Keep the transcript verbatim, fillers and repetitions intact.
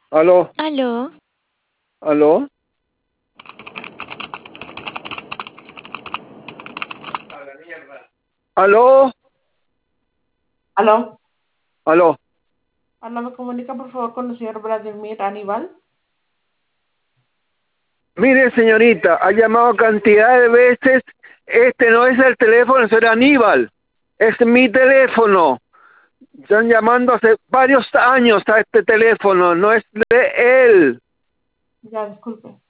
Aló, Aló, aló, aló, Aló, aló. aló, me comunica por favor con el señor Vladimir Aníbal. Mire, señorita, ha llamado cantidad de veces. Este no es el teléfono, señor Aníbal. Es mi teléfono. Están llamando hace varios años a este teléfono. No es de él. Ya, disculpe.